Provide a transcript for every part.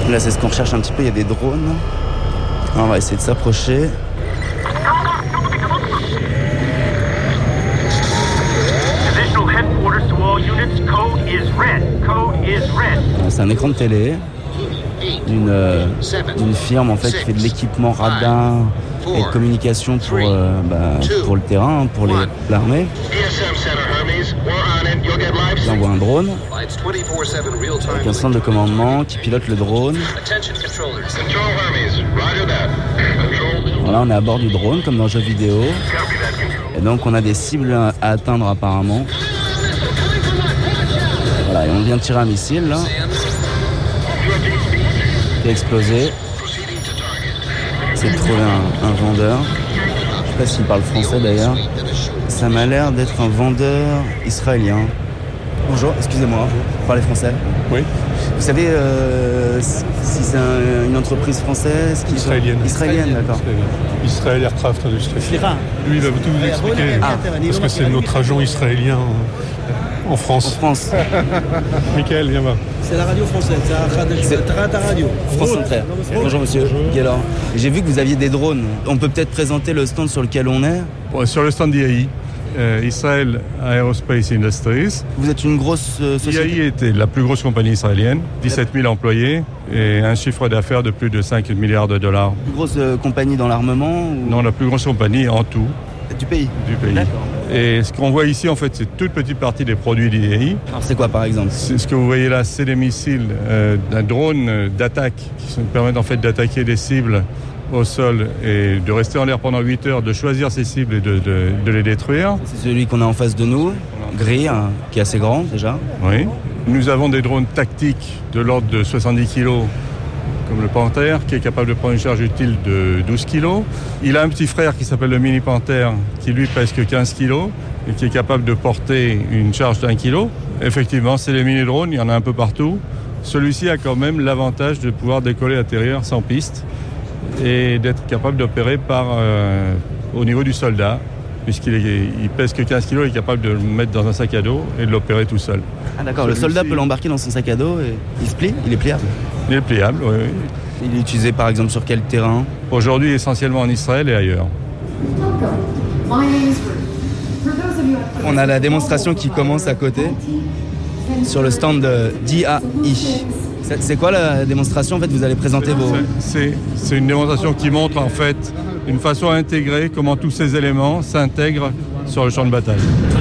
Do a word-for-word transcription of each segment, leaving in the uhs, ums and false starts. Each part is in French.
Là, c'est ce qu'on recherche un petit peu, il y a des drones. Alors, on va essayer de s'approcher. C'est un écran de télé d'une, euh, d'une firme en fait qui fait de l'équipement radar et de communication pour, euh, bah, pour le terrain, pour les, l'armée. Là, on voit un drone avec un centre de commandement qui pilote le drone. Voilà, on est à bord du drone comme dans le jeu vidéo. Et donc on a des cibles à atteindre apparemment. Voilà, et on vient de tirer un missile là, qui a explosé. C'est de trouver un, un vendeur. Je sais pas s'il parle français d'ailleurs. Ça m'a l'air d'être un vendeur israélien. Bonjour, excusez-moi, vous parlez français ? Oui. Vous savez euh, si c'est un, une entreprise française qui... Israélienne. Israélienne, d'accord. Israël Aircraft Industries. Lui, il va tout vous expliquer. Ah. Parce que c'est notre agent israélien en France. En France. Michael, viens voir. C'est la radio française, c'est la radio. France Inter. Bonjour monsieur. Bonjour. J'ai vu que vous aviez des drones. On peut peut-être présenter le stand sur lequel on est ? Bon, sur le stand d'I A I, euh, Israel Aerospace Industries. Vous êtes une grosse euh, société ? I A I était la plus grosse compagnie israélienne, dix-sept mille employés et un chiffre d'affaires de plus de cinq milliards de dollars. La plus grosse euh, compagnie dans l'armement ou... Non, la plus grosse compagnie en tout. Du pays ? Du pays. D'accord. Et ce qu'on voit ici, en fait, c'est toute petite partie des produits d'I A I. Alors c'est quoi par exemple ? C'est ce que vous voyez là, c'est des missiles euh, d'un drone euh, d'attaque qui permettent en fait d'attaquer des cibles au sol et de rester en l'air pendant huit heures, de choisir ces cibles et de, de, de les détruire. C'est celui qu'on a en face de nous, gris, hein, qui est assez grand déjà. Oui. Nous avons des drones tactiques de l'ordre de soixante-dix kilos, comme le Panther, qui est capable de prendre une charge utile de douze kilos. Il a un petit frère qui s'appelle le Mini Panther, qui lui pèse que quinze kilos et qui est capable de porter une charge d'un kilo. Effectivement, c'est les mini-drones, il y en a un peu partout. Celui-ci a quand même l'avantage de pouvoir décoller, atterrir sans piste et d'être capable d'opérer par, euh, au niveau du soldat, puisqu'il est, il pèse que quinze kilos, il est capable de le mettre dans un sac à dos et de l'opérer tout seul. Ah d'accord, celui-ci... le soldat peut l'embarquer dans son sac à dos et il se plie, il est pliable. Il est pliable, oui, oui. Il est utilisé par exemple sur quel terrain ? Aujourd'hui, essentiellement en Israël et ailleurs. On a la démonstration qui commence à côté, sur le stand d'I A I. C'est quoi la démonstration ? En fait, vous allez présenter vos... C'est, c'est une démonstration qui montre en fait une façon à intégrer comment tous ces éléments s'intègrent sur le champ de bataille.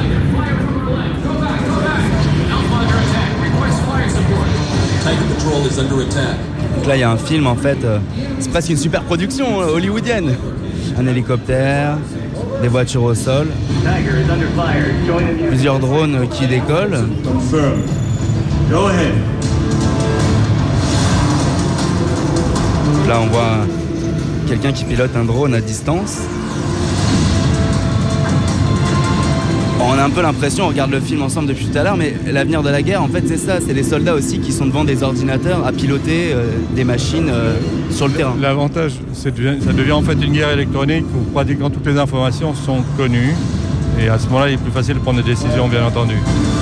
Donc là, il y a un film en fait, euh, c'est presque une super production euh, hollywoodienne. Un hélicoptère, des voitures au sol, plusieurs drones qui décollent. Là, on voit quelqu'un qui pilote un drone à distance. Bon, on a un peu l'impression, on regarde le film ensemble depuis tout à l'heure, mais l'avenir de la guerre, en fait, c'est ça. C'est les soldats aussi qui sont devant des ordinateurs à piloter euh, des machines euh, sur le terrain. L'avantage, c'est que ça devient en fait une guerre électronique où pratiquement toutes les informations sont connues. Et à ce moment-là, il est plus facile de prendre des décisions, bien entendu.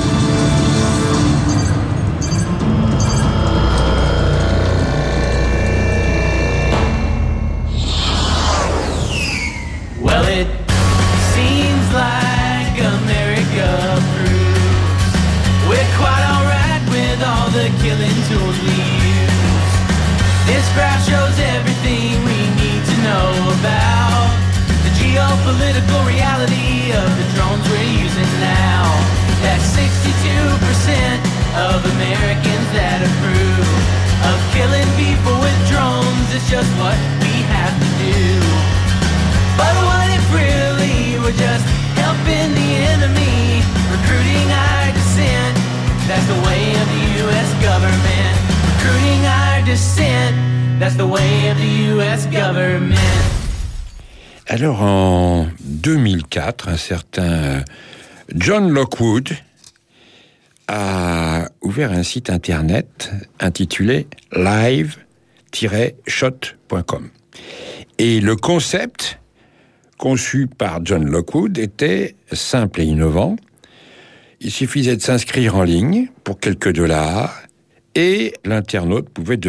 Political reality of the drones we're using now. That's sixty-two percent of Americans that approve of killing people with drones. It's just what we have to do. But what if really we're just helping the enemy, recruiting our dissent? That's the way of the U S government. Recruiting our dissent. That's the way of the U S government. Alors, en deux mille quatre, un certain John Lockwood a ouvert un site internet intitulé live tiret shot point com. Et le concept conçu par John Lockwood était simple et innovant. Il suffisait de s'inscrire en ligne pour quelques dollars et l'internaute pouvait devenir